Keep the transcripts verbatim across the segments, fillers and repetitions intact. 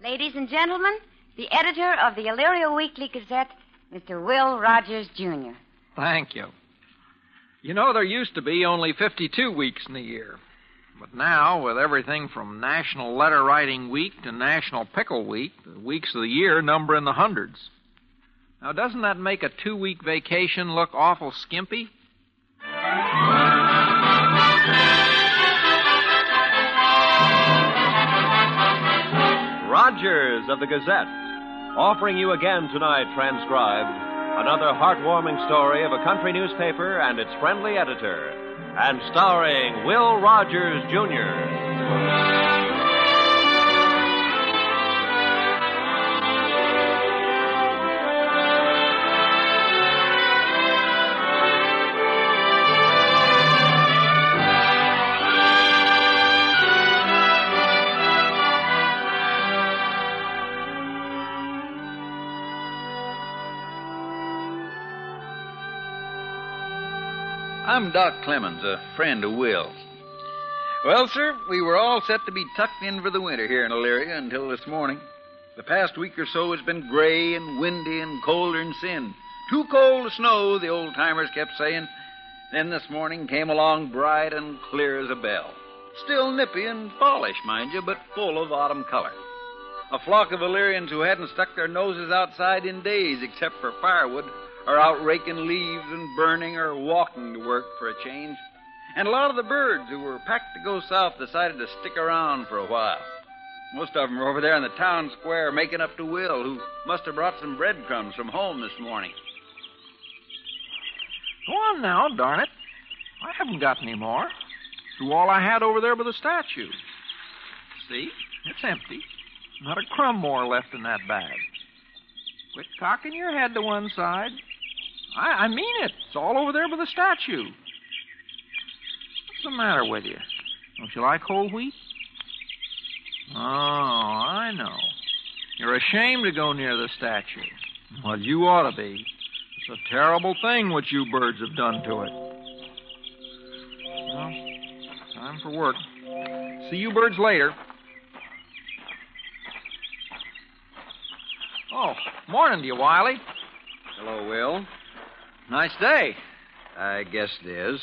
Ladies and gentlemen, the editor of the Elyria Weekly Gazette, Mister Will Rogers, Junior Thank you. You know, there used to be only fifty-two weeks in a year. But now, with everything from National Letter Writing Week to National Pickle Week, the weeks of the year number in the hundreds. Now, doesn't that make a two-week vacation look awful skimpy? Rogers of the Gazette, offering you again tonight, transcribed, another heartwarming story of a country newspaper and its friendly editor, and starring Will Rogers, Junior I'm Doc Clemens, a friend of Will. Well, sir, we were all set to be tucked in for the winter here in Elyria until this morning. The past week or so has been gray and windy and colder than sin. Too cold to snow, the old-timers kept saying. Then this morning came along bright and clear as a bell. Still nippy and fallish, mind you, but full of autumn color. A flock of Illyrians who hadn't stuck their noses outside in days except for firewood are out raking leaves and burning or walking to work for a change. And a lot of the birds who were packed to go south decided to stick around for a while. Most of them are over there in the town square making up to Will, who must have brought some breadcrumbs from home this morning. Go on now, darn it. I haven't got any more. Threw all I had over there by the statue. See? It's empty. Not a crumb more left in that bag. Quit cocking your head to one side. I, I mean it. It's all over there by the statue. What's the matter with you? Don't you like whole wheat? Oh, I know. You're ashamed to go near the statue. Well, you ought to be. It's a terrible thing what you birds have done to it. Well, time for work. See you birds later. Oh, morning to you, Wiley. Hello, Will. Nice day. I guess it is.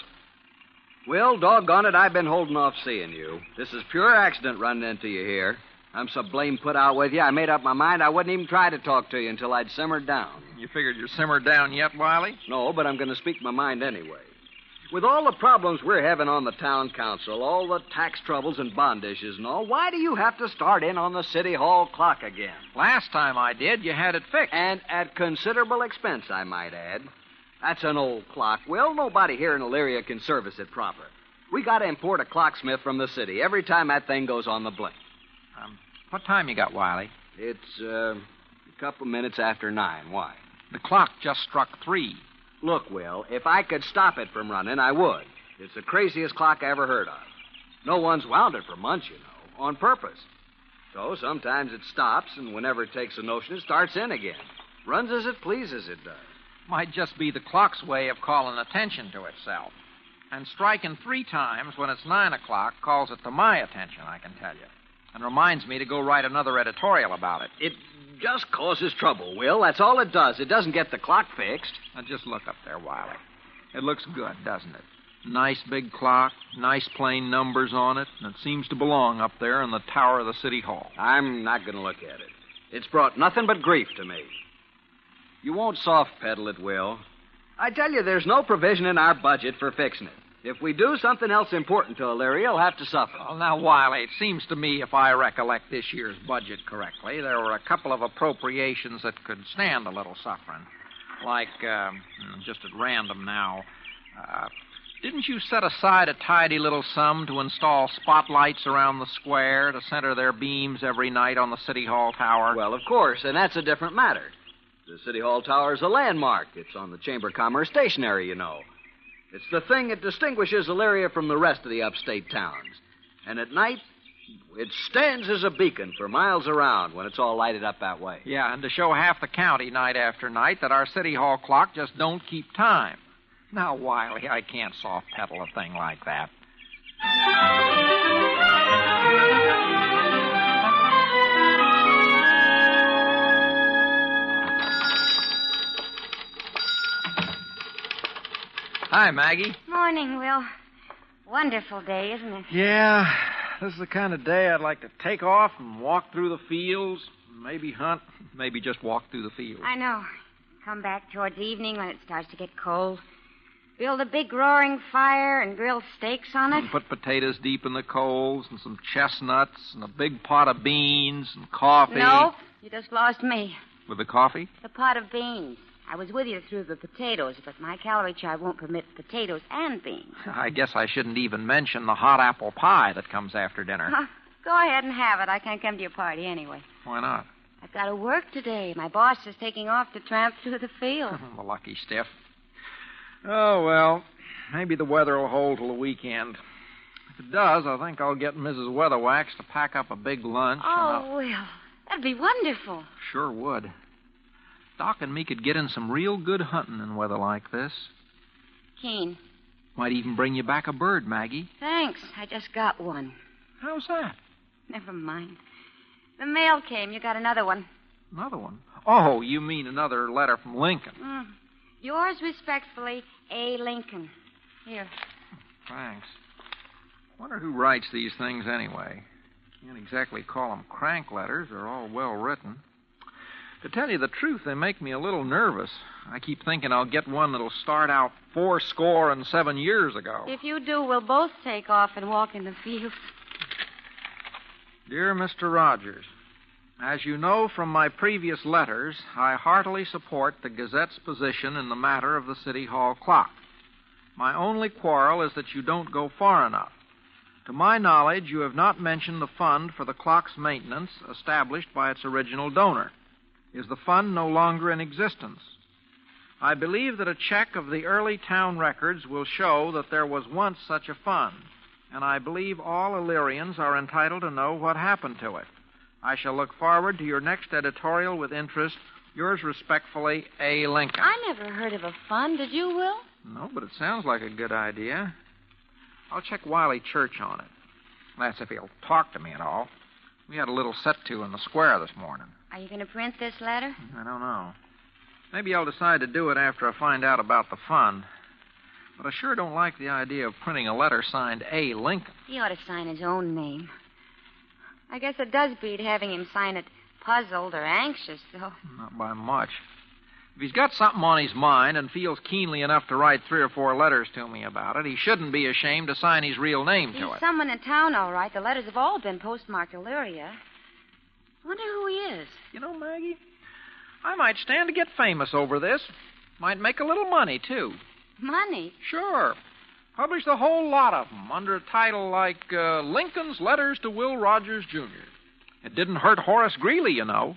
Will, doggone it, I've been holding off seeing you. This is pure accident running into you here. I'm so blame put out with you, I made up my mind I wouldn't even try to talk to you until I'd simmered down. You figured you're simmered down yet, Wiley? No, but I'm going to speak my mind anyway. With all the problems we're having on the town council, all the tax troubles and bond issues and all, why do you have to start in on the city hall clock again? Last time I did, you had it fixed. And at considerable expense, I might add. That's an old clock, Will. Nobody here in Elyria can service it proper. We got to import a clocksmith from the city every time that thing goes on the blink. Um, what time you got, Wiley? It's uh, a couple minutes after nine. Why? The clock just struck three. Look, Will, if I could stop it from running, I would. It's the craziest clock I ever heard of. No one's wound it for months, you know, on purpose. So sometimes it stops, and whenever it takes a notion, it starts in again. Runs as it pleases, it does. Might just be the clock's way of calling attention to itself. And striking three times when it's nine o'clock calls it to my attention, I can tell you. And reminds me to go write another editorial about it. It just causes trouble, Will. That's all it does. It doesn't get the clock fixed. Now, just look up there, Wiley. It looks good, doesn't it? Nice big clock, nice plain numbers on it, and it seems to belong up there in the tower of the city hall. I'm not going to look at it. It's brought nothing but grief to me. You won't soft pedal it, Will. I tell you, there's no provision in our budget for fixing it. If we do something else important to Elyria, you'll have to suffer. Well, now, Wiley, it seems to me, if I recollect this year's budget correctly, there were a couple of appropriations that could stand a little suffering. Like, um, just at random now, uh, didn't you set aside a tidy little sum to install spotlights around the square to center their beams every night on the City Hall tower? Well, of course, and that's a different matter. The City Hall tower is a landmark. It's on the Chamber of Commerce stationery, you know. It's the thing that distinguishes Elyria from the rest of the upstate towns. And at night, it stands as a beacon for miles around when it's all lighted up that way. Yeah, and to show half the county night after night that our City Hall clock just don't keep time. Now, Wiley, I can't soft pedal a thing like that. Hi, Maggie. Morning, Will. Wonderful day, isn't it? Yeah, this is the kind of day I'd like to take off and walk through the fields, maybe hunt, maybe just walk through the fields. I know. Come back towards evening when it starts to get cold. Build a big roaring fire and grill steaks on it. And put potatoes deep in the coals and some chestnuts and a big pot of beans and coffee. No, you just lost me. With the coffee? The pot of beans. I was with you through the potatoes, but my calorie chart won't permit potatoes and beans. I guess I shouldn't even mention the hot apple pie that comes after dinner. Huh. Go ahead and have it. I can't come to your party anyway. Why not? I've got to work today. My boss is taking off to tramp through the field. The lucky stiff. Oh, well, maybe the weather will hold till the weekend. If it does, I think I'll get Missus Weatherwax to pack up a big lunch. Oh, Will, that'd be wonderful. Sure would. Doc and me could get in some real good hunting in weather like this. Keen. Might even bring you back a bird, Maggie. Thanks. I just got one. How's that? Never mind. The mail came. You got another one. Another one? Oh, you mean another letter from Lincoln. Mm. Yours respectfully, A. Lincoln. Here. Thanks. Wonder who writes these things anyway. Can't exactly call them crank letters. They're all well written. To tell you the truth, they make me a little nervous. I keep thinking I'll get one that'll start out four score and seven years ago. If you do, we'll both take off and walk in the fields. Dear Mister Rogers, as you know from my previous letters, I heartily support the Gazette's position in the matter of the City Hall clock. My only quarrel is that you don't go far enough. To my knowledge, you have not mentioned the fund for the clock's maintenance established by its original donor. Is the fund no longer in existence? I believe that a check of the early town records will show that there was once such a fund, and I believe all Illyrians are entitled to know what happened to it. I shall look forward to your next editorial with interest. Yours respectfully, A. Lincoln. I never heard of a fund. Did you, Will? No, but it sounds like a good idea. I'll check Wiley Church on it. That's if he'll talk to me at all. We had a little set-to in the square this morning. Are you going to print this letter? I don't know. Maybe I'll decide to do it after I find out about the fund. But I sure don't like the idea of printing a letter signed A. Lincoln. He ought to sign his own name. I guess it does beat having him sign it puzzled or anxious, though. Not by much. If he's got something on his mind and feels keenly enough to write three or four letters to me about it, he shouldn't be ashamed to sign his real name He's to it. someone in town, all right. The letters have all been postmarked Illyria. I wonder who he is. You know, Maggie, I might stand to get famous over this. Might make a little money, too. Money? Sure. Publish the whole lot of them under a title like uh, Lincoln's Letters to Will Rogers, Junior It didn't hurt Horace Greeley, you know.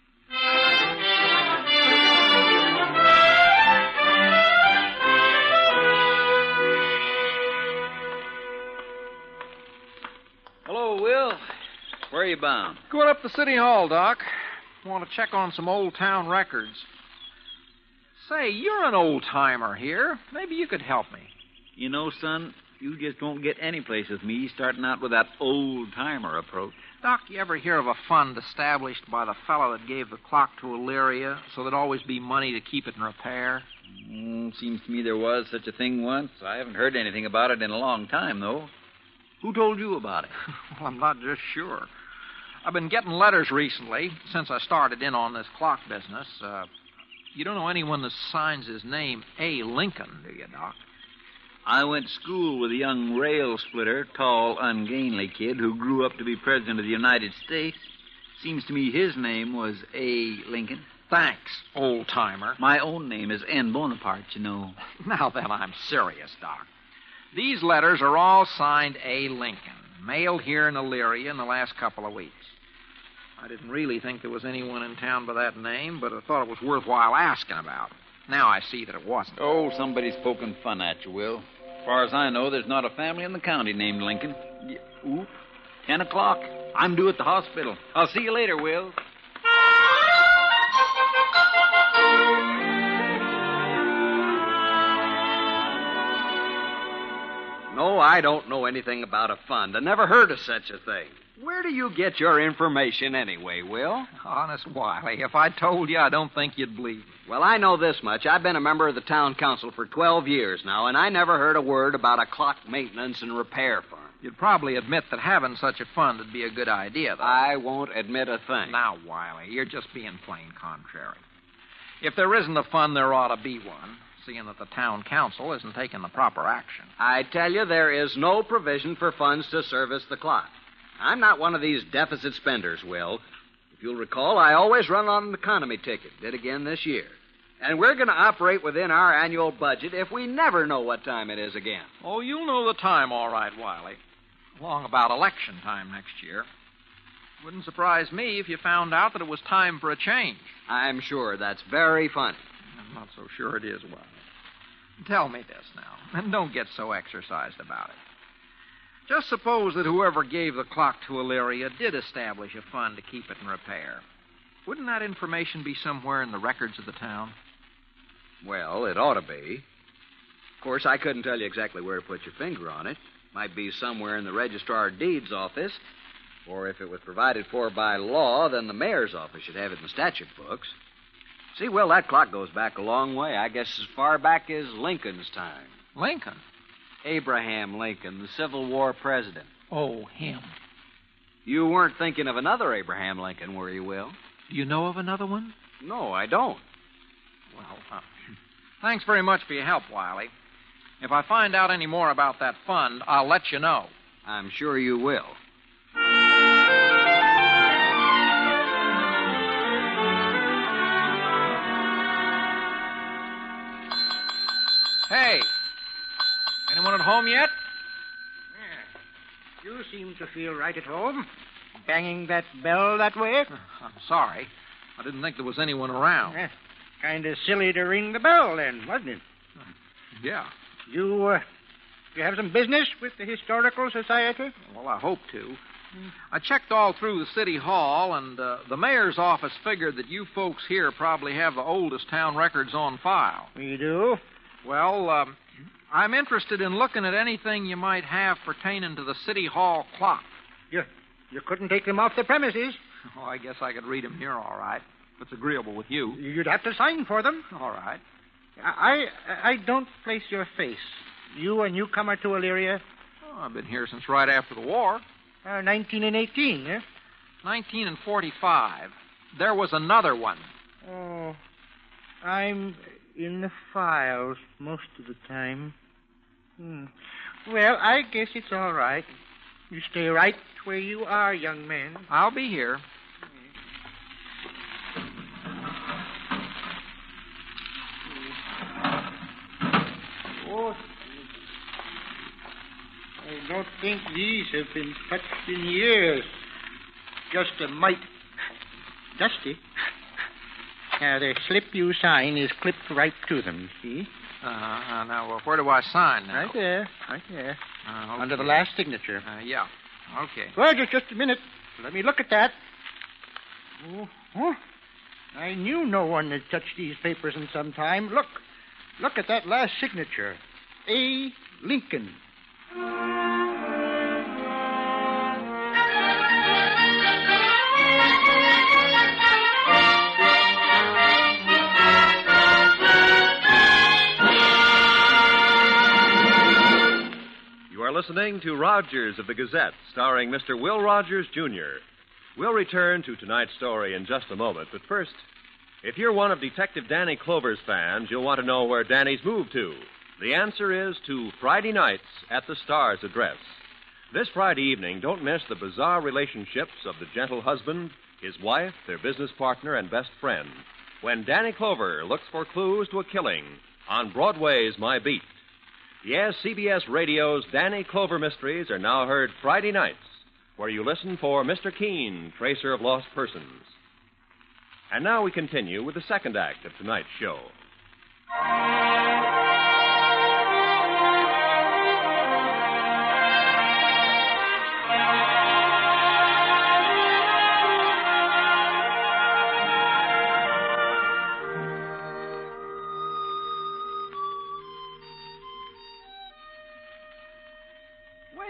Hello, Will. Where are you bound? Going up to City Hall, Doc. Want to check on some old town records. Say, you're an old-timer here. Maybe you could help me. You know, son, you just won't get any place with me starting out with that old-timer approach. Doc, you ever hear of a fund established by the fellow that gave the clock to Illyria so there'd always be money to keep it in repair? Mm, seems to me there was such a thing once. I haven't heard anything about it in a long time, though. Who told you about it? Well, I'm not just sure. I've been getting letters recently, since I started in on this clock business. Uh, you don't know anyone that signs his name A. Lincoln, do you, Doc? I went to school with a young rail splitter, tall, ungainly kid who grew up to be President of the United States. Seems to me his name was A. Lincoln. Thanks, old-timer. My own name is N. Bonaparte, you know. Now then, I'm serious, Doc. These letters are all signed A. Lincoln, mailed here in Illyria in the last couple of weeks. I didn't really think there was anyone in town by that name, but I thought it was worthwhile asking about. Now I see that it wasn't. Oh, somebody's poking fun at you, Will. As far as I know, there's not a family in the county named Lincoln. Y- Oop. Ten o'clock. I'm due at the hospital. I'll see you later, Will. No, I don't know anything about a fund. I never heard of such a thing. Where do you get your information anyway, Will? Honest, Wiley, if I told you, I don't think you'd believe me. Well, I know this much. I've been a member of the town council for twelve years now, and I never heard a word about a clock maintenance and repair fund. You'd probably admit that having such a fund would be a good idea, though. I won't admit a thing. Now, Wiley, you're just being plain contrary. If there isn't a fund, there ought to be one, seeing that the town council isn't taking the proper action. I tell you, there is no provision for funds to service the clock. I'm not one of these deficit spenders, Will. If you'll recall, I always run on an economy ticket. Did again this year. And we're going to operate within our annual budget if we never know what time it is again. Oh, you'll know the time all right, Wiley. Along about election time next year. Wouldn't surprise me if you found out that it was time for a change. I'm sure that's very funny. I'm not so sure it is, Wiley. Tell me this now, and don't get so exercised about it. Just suppose that whoever gave the clock to Elyria did establish a fund to keep it in repair. Wouldn't that information be somewhere in the records of the town? Well, it ought to be. Of course, I couldn't tell you exactly where to put your finger on it. Might be somewhere in the Registrar of Deeds office. Or if it was provided for by law, then the mayor's office should have it in the statute books. See, Will, that clock goes back a long way. I guess as far back as Lincoln's time. Lincoln? Abraham Lincoln, the Civil War president. Oh, him. You weren't thinking of another Abraham Lincoln, were you, Will? Do you know of another one? No, I don't. Well, uh, thanks very much for your help, Wiley. If I find out any more about that fund, I'll let you know. I'm sure you will. Hey, anyone at home yet? Yeah. You seem to feel right at home. Banging that bell that way. I'm sorry. I didn't think there was anyone around. Yeah. Kind of silly to ring the bell then, wasn't it? Yeah. You, uh, you have some business with the Historical Society? Well, I hope to. I checked all through the city hall, and uh, the mayor's office figured that you folks here probably have the oldest town records on file. We do. Well, um, I'm interested in looking at anything you might have pertaining to the city hall clock. You, you couldn't take them off the premises. Oh, I guess I could read them here all right, if it's agreeable with you. You'd have to sign for them. All right. I I don't place your face. You a newcomer to Elyria? Oh, I've been here since right after the war. Uh, nineteen and eighteen, eh? Nineteen and forty-five. There was another one. Oh, I'm in the files most of the time. Hmm. Well, I guess it's all right. You stay right where you are, young man. I'll be here. Oh, I don't think these have been touched in years. Just a mite dusty. Now, the slip you sign is clipped right to them, see? Uh-huh. Uh, now, well, where do I sign now? Right there, right there. Uh, okay. Under the last signature. Uh, yeah. Okay. Well, just, just a minute. Let me look at that. Oh, oh. I knew no one had touched these papers in some time. Look. Look at that last signature. A. Lincoln. You are listening to Rogers of the Gazette, starring Mister Will Rogers, Junior We'll return to tonight's story in just a moment, but first, if you're one of Detective Danny Clover's fans, you'll want to know where Danny's moved to. The answer is to Friday nights at the Star's address. This Friday evening, don't miss the bizarre relationships of the gentle husband, his wife, their business partner, and best friend, when Danny Clover looks for clues to a killing on Broadway's My Beat. Yes, C B S Radio's Danny Clover Mysteries are now heard Friday nights, where you listen for Mister Keene, Tracer of Lost Persons. And now we continue with the second act of tonight's show.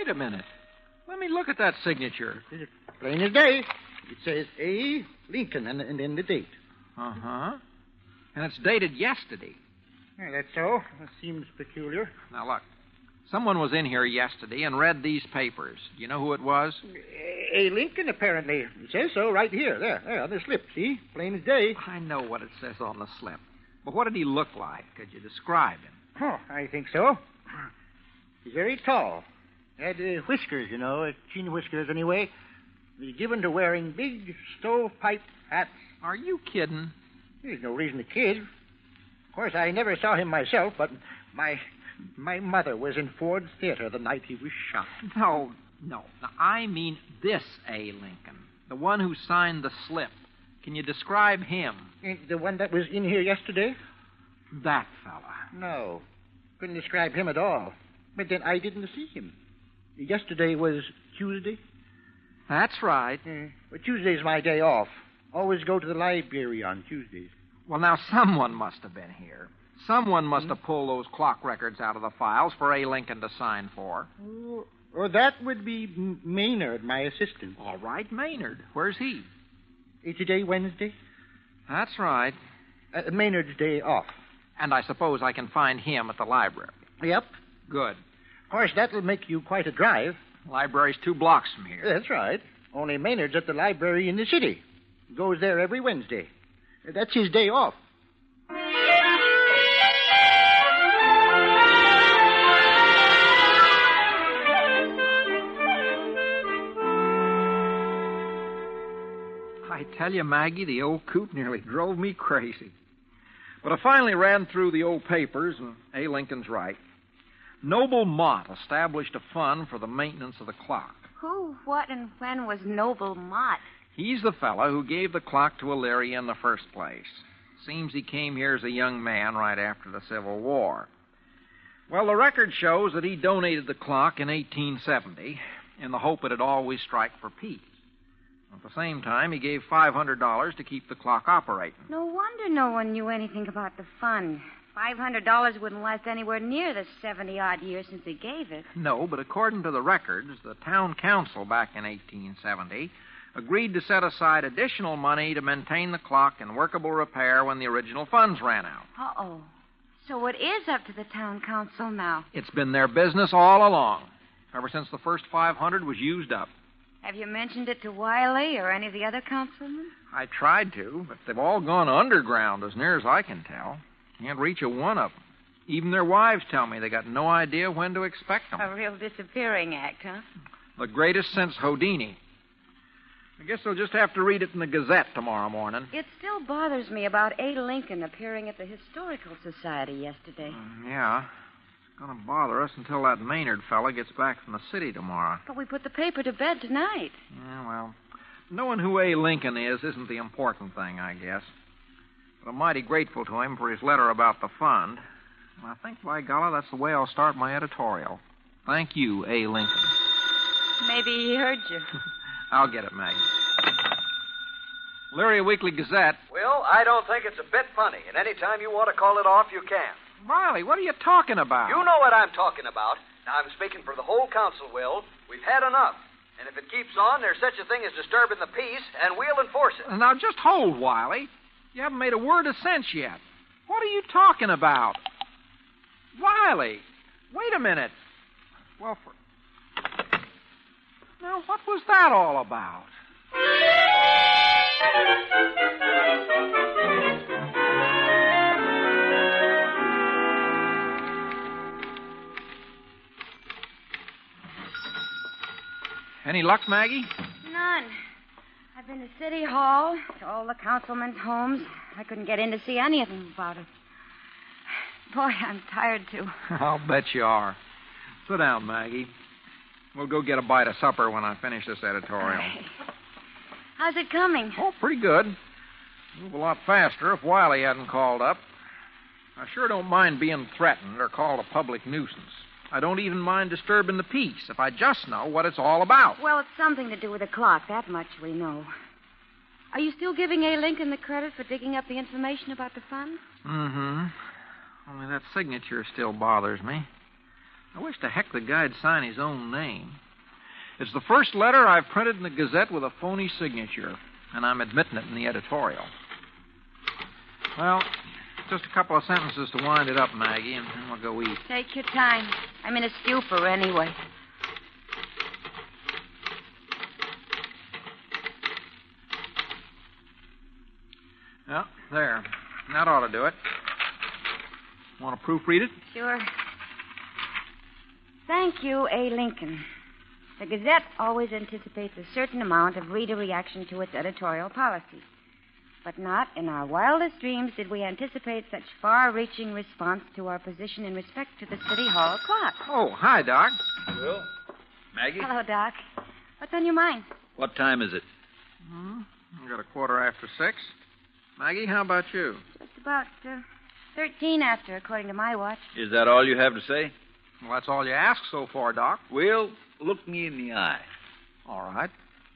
Wait a minute. Let me look at that signature. It's plain as day. It says A. Lincoln and, and then the date. Uh-huh. And it's dated yesterday. Yeah, that's so. That seems peculiar. Now, look. Someone was in here yesterday and read these papers. Do you know who it was? A. Lincoln, apparently. It says so right here. There, there, on the slip. See? Plain as day. I know what it says on the slip. But what did he look like? Could you describe him? Oh, I think so. He's very tall. Had uh, whiskers, you know, uh, chin whiskers anyway. He's given to wearing big stovepipe hats. Are you kidding? There's no reason to kid. Of course, I never saw him myself, but my my mother was in Ford's Theater the night he was shot. No, no. Now, I mean this A. Lincoln, the one who signed the slip. Can you describe him? Uh, The one that was in here yesterday? That fella. No. Couldn't describe him at all. But then I didn't see him. Yesterday was Tuesday. That's right. Uh, but Tuesday's my day off. Always go to the library on Tuesdays. Well, now, someone must have been here. Someone must have pulled those clock records out of the files for A. Lincoln to sign for. Oh, oh, that would be M- Maynard, my assistant. All right, Maynard. Where's he? Is today Wednesday? That's right. Uh, Maynard's day off. And I suppose I can find him at the library. Yep. Good. Of course, that'll make you quite a drive. Library's two blocks from here. That's right. Only Maynard's at the library in the city. Goes there every Wednesday. That's his day off. I tell you, Maggie, the old coot nearly drove me crazy. But I finally ran through the old papers, and A. Lincoln's right. Noble Mott established a fund for the maintenance of the clock. Who, what, and when was Noble Mott? He's the fellow who gave the clock to Elyria in the first place. Seems he came here as a young man right after the Civil War. Well, the record shows that he donated the clock in eighteen seventy in the hope it'd always strike for peace. At the same time, he gave five hundred dollars to keep the clock operating. No wonder no one knew anything about the fund. five hundred dollars wouldn't last anywhere near the seventy-odd years since he gave it. No, but according to the records, the town council back in eighteen seventy agreed to set aside additional money to maintain the clock in workable repair when the original funds ran out. Uh-oh. So it is up to the town council now. It's been their business all along, ever since the first five hundred was used up. Have you mentioned it to Wiley or any of the other councilmen? I tried to, but they've all gone underground as near as I can tell. Can't reach a one of them. Even their wives tell me they got no idea when to expect them. A real disappearing act, huh? The greatest since Houdini. I guess they'll just have to read it in the Gazette tomorrow morning. It still bothers me about A. Lincoln appearing at the Historical Society yesterday. Mm, yeah. It's going to bother us until that Maynard fella gets back from the city tomorrow. But we put the paper to bed tonight. Yeah, well, knowing who A. Lincoln is isn't the important thing, I guess. But I'm mighty grateful to him for his letter about the fund. And I think, by golly, that's the way I'll start my editorial. Thank you, A. Lincoln. Maybe he heard you. I'll get it, Maggie. Elyria Weekly Gazette. Will, I don't think it's a bit funny, and any time you want to call it off, you can. Riley, what are you talking about? You know what I'm talking about. Now, I'm speaking for the whole council, Will. We've had enough. And if it keeps on, there's such a thing as disturbing the peace, and we'll enforce it. Now, just hold, Wiley. You haven't made a word of sense yet. What are you talking about? Wiley, wait a minute. Well, for... Now, what was that all about? Any luck, Maggie? None. I've been to City Hall, to all the councilmen's homes. I couldn't get in to see any of them about it. Boy, I'm tired, too. I'll bet you are. Sit down, Maggie. We'll go get a bite of supper when I finish this editorial. Right. How's it coming? Oh, pretty good. Move a lot faster if Wiley hadn't called up. I sure don't mind being threatened or called a public nuisance. I don't even mind disturbing the peace if I just know what it's all about. Well, it's something to do with the clock. That much we know. Are you still giving A. Lincoln the credit for digging up the information about the fund? Mm-hmm. Only that signature still bothers me. I wish to heck the guy'd sign his own name. It's the first letter I've printed in the Gazette with a phony signature, and I'm admitting it in the editorial. Well, just a couple of sentences to wind it up, Maggie, and then we'll go eat. Take your time. I'm in a stupor anyway. Well, there. That ought to do it. Want to proofread it? Sure. Thank you, A. Lincoln. The Gazette always anticipates a certain amount of reader reaction to its editorial policy. But not in our wildest dreams did we anticipate such far-reaching response to our position in respect to the City Hall clock. Oh, hi, Doc. Will? Maggie? Hello, Doc. What's on your mind? What time is it? Hmm? I got a quarter after six. Maggie, how about you? Just about uh, thirteen after, according to my watch. Is that all you have to say? Well, that's all you ask so far, Doc. Will, look me in the eye. All right.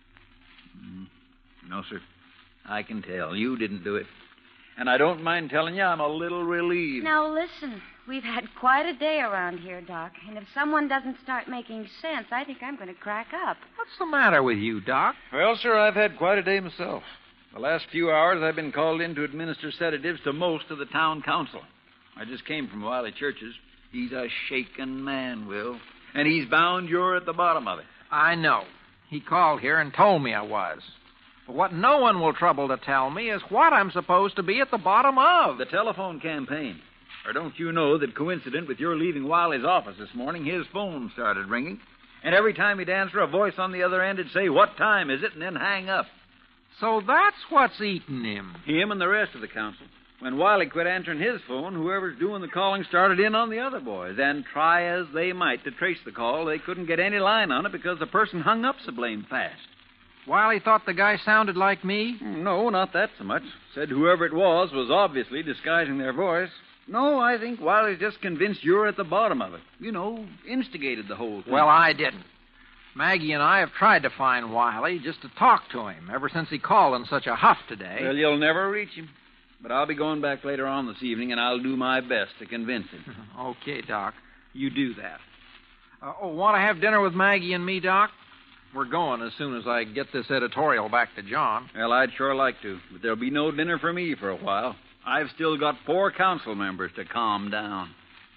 Mm, no, sir. I can tell. You didn't do it. And I don't mind telling you I'm a little relieved. Now, listen. We've had quite a day around here, Doc. And if someone doesn't start making sense, I think I'm going to crack up. What's the matter with you, Doc? Well, sir, I've had quite a day myself. The last few hours I've been called in to administer sedatives to most of the town council. I just came from Wiley Church's. He's a shaken man, Will. And he's bound you're at the bottom of it. I know. He called here and told me I was. But what no one will trouble to tell me is what I'm supposed to be at the bottom of. The telephone campaign. Or don't you know that coincident with your leaving Wiley's office this morning, his phone started ringing. And every time he'd answer, a voice on the other end would say, "What time is it?" and then hang up. So that's what's eating him. Him and the rest of the council. When Wiley quit answering his phone, whoever's doing the calling started in on the other boys. And try as they might to trace the call, they couldn't get any line on it because the person hung up so blame fast. Wiley thought the guy sounded like me? No, not that so much. Said whoever it was was obviously disguising their voice. No, I think Wiley's just convinced you're at the bottom of it. You know, instigated the whole thing. Well, I didn't. Maggie and I have tried to find Wiley just to talk to him ever since he called in such a huff today. Well, you'll never reach him. But I'll be going back later on this evening, and I'll do my best to convince him. Okay, Doc. You do that. Uh, oh, want to have dinner with Maggie and me, Doc? We're going as soon as I get this editorial back to John. Well, I'd sure like to, but there'll be no dinner for me for a while. I've still got four council members to calm down.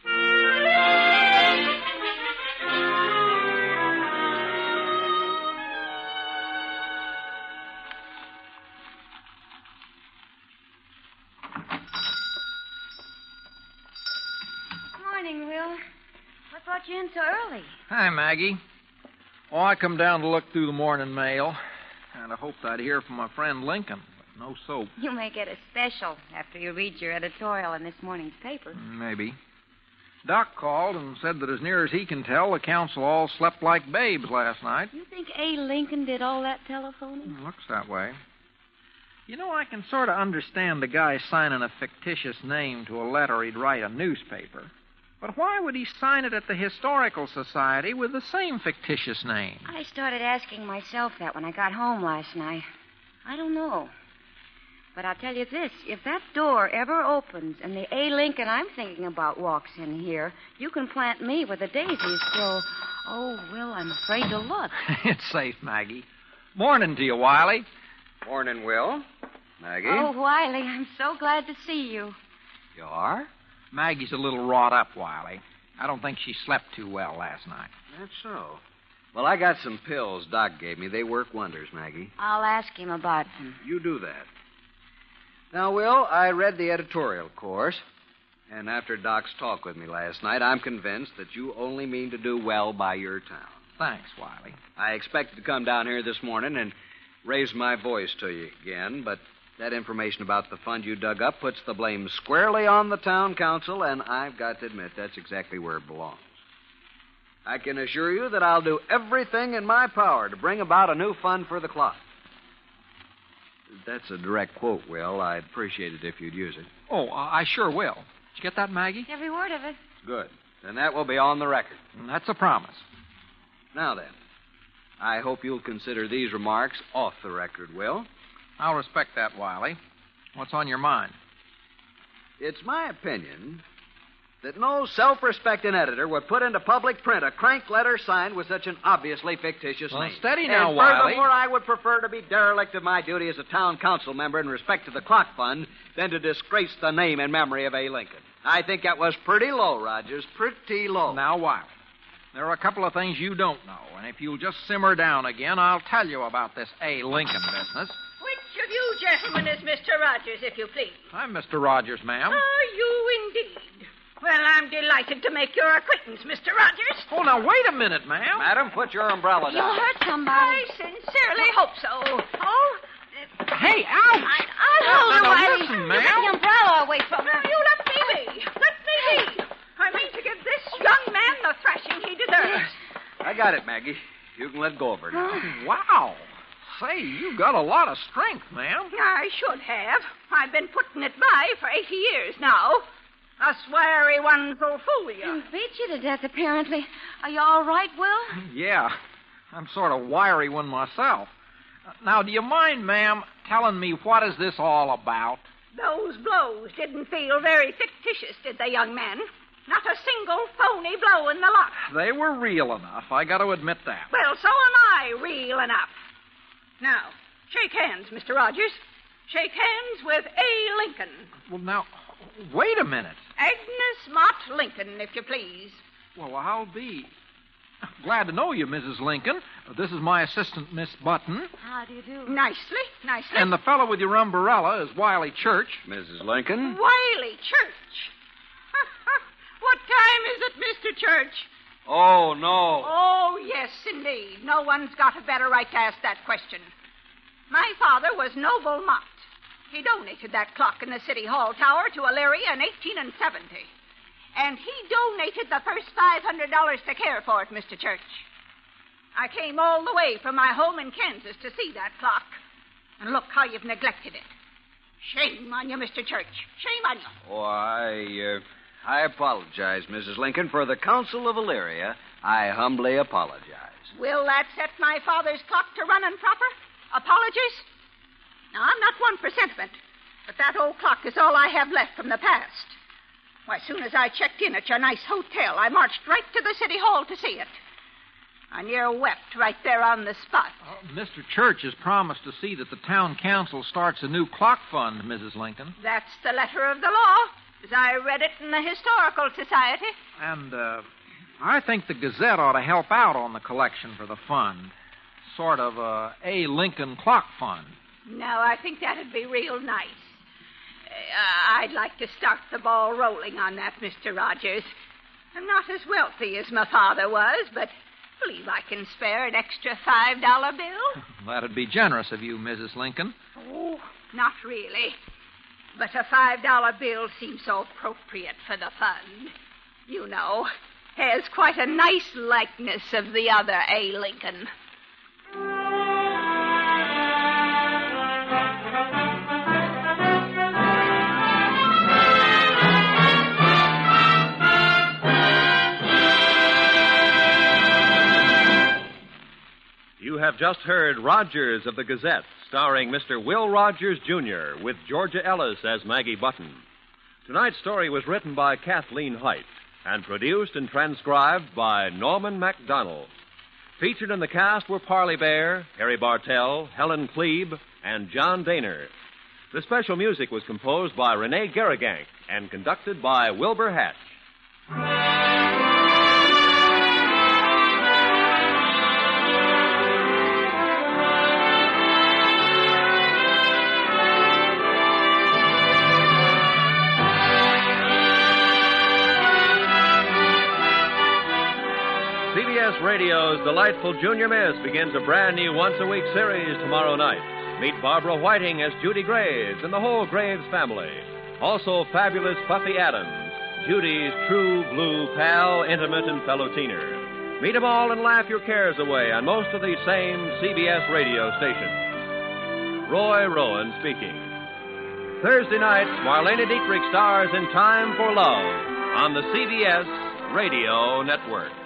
Morning, Will. What brought you in so early? Hi, Maggie. Oh, I come down to look through the morning mail. Kind of hoped I'd hear from my friend Lincoln, but no soap. You may get a special after you read your editorial in this morning's paper. Maybe. Doc called and said that as near as he can tell, the council all slept like babes last night. You think A. Lincoln did all that telephoning? Looks that way. You know, I can sort of understand the guy signing a fictitious name to a letter he'd write a newspaper. But why would he sign it at the Historical Society with the same fictitious name? I started asking myself that when I got home last night. I don't know. But I'll tell you this. If that door ever opens and the A. Lincoln I'm thinking about walks in here, you can plant me where the daisies grow. Oh, Will, I'm afraid to look. It's safe, Maggie. Morning to you, Wiley. Morning, Will. Maggie? Oh, Wiley, I'm so glad to see you. You are? Maggie's a little wrought up, Wiley. I don't think she slept too well last night. That's so. Well, I got some pills Doc gave me. They work wonders, Maggie. I'll ask him about them. You do that. Now, Will, I read the editorial, of course. And after Doc's talk with me last night, I'm convinced that you only mean to do well by your town. Thanks, Wiley. I expected to come down here this morning and raise my voice to you again, but that information about the fund you dug up puts the blame squarely on the town council, and I've got to admit that's exactly where it belongs. I can assure you that I'll do everything in my power to bring about a new fund for the clock. That's a direct quote, Will. I'd appreciate it if you'd use it. Oh, uh, I sure will. Did you get that, Maggie? Every word of it. Good. Then that will be on the record. And that's a promise. Now then, I hope you'll consider these remarks off the record, Will. I'll respect that, Wiley. What's on your mind? It's my opinion that no self-respecting editor would put into public print a crank letter signed with such an obviously fictitious Well, name. steady now, and Wiley. furthermore, I would prefer to be derelict of my duty as a town council member in respect to the clock fund than to disgrace the name and memory of A. Lincoln. I think that was pretty low, Rogers, pretty low. Now, Wiley, there are a couple of things you don't know, and if you'll just simmer down again, I'll tell you about this A. Lincoln business. Which of you gentlemen is Mister Rogers, if you please? I'm Mister Rogers, ma'am. Are you indeed? Well, I'm delighted to make your acquaintance, Mister Rogers. Oh, now, wait a minute, ma'am. Madam, put your umbrella You down. hurt I somebody. sincerely hope so. Oh, Hey, ouch! I, I'll Now, hold now, you, now, Wiley. listen, Get ma'am. the umbrella away from Now, her. you let me be. Let me be. I mean to give this young man the thrashing he deserves. I got it, Maggie. You can let go of her now. Wow. Say, you've got a lot of strength, ma'am. I should have. I've been putting it by for eighty years now. Us wiry ones will fool you. He beat you to death, apparently. Are you all right, Will? Yeah, I'm sort of wiry one myself. Now, do you mind, ma'am, telling me what is this all about? Those blows didn't feel very fictitious, did they, young man? Not a single phony blow in the lot. They were real enough, I got to admit that. Well, so am I, real enough. Now, shake hands, Mister Rogers. Shake hands with A. Lincoln. Well, now, wait a minute. Agnes Mott Lincoln, if you please. Well, I'll be glad to know you, Missus Lincoln. This is my assistant, Miss Button. How do you do? Nicely, nicely. And the fellow with your umbrella is Wiley Church. Missus Lincoln? Wiley Church. What time is it, Mister Church? Oh, no. Oh, yes, indeed. No one's got a better right to ask that question. My father was Noble Mott. He donated that clock in the City Hall tower to Elyria in eighteen seventy. And he donated the first five hundred dollars to care for it, Mister Church. I came all the way from my home in Kansas to see that clock. And look how you've neglected it. Shame on you, Mister Church. Shame on you. Oh, I, uh, I apologize, Missus Lincoln. For the Council of Elyria, I humbly apologize. Will that set my father's clock to running proper? Apologies? Now, I'm not one for sentiment, but that old clock is all I have left from the past. Why, as soon as I checked in at your nice hotel, I marched right to the City Hall to see it. I near wept right there on the spot. Uh, Mister Church has promised to see that the town council starts a new clock fund, Missus Lincoln. That's the letter of the law, as I read it in the Historical Society. And, uh, I think the Gazette ought to help out on the collection for the fund. Sort of a A. Lincoln clock fund. Now, I think that'd be real nice. Uh, I'd like to start the ball rolling on that, Mister Rogers. I'm not as wealthy as my father was, but I believe I can spare an extra five dollar bill. That'd be generous of you, Missus Lincoln. Oh, not really. But a five dollar bill seems so appropriate for the fund. You know, has quite a nice likeness of the other A. Lincoln. You have just heard Rogers of the Gazette, starring Mister Will Rogers, Junior, with Georgia Ellis as Maggie Button. Tonight's story was written by Kathleen Height and produced and transcribed by Norman MacDonald. Featured in the cast were Parley Bear, Harry Bartell, Helen Klebe, and John Daner. The special music was composed by Renee Garrigank and conducted by Wilbur Hatch. C B S Radio's Delightful Junior Miss begins a brand new once-a-week series tomorrow night. Meet Barbara Whiting as Judy Graves and the whole Graves family. Also fabulous Buffy Adams, Judy's true blue pal, intimate, and fellow teener. Meet them all and laugh your cares away on most of these same C B S radio stations. Roy Rowan speaking. Thursday night, Marlene Dietrich stars in Time for Love on the C B S Radio Network.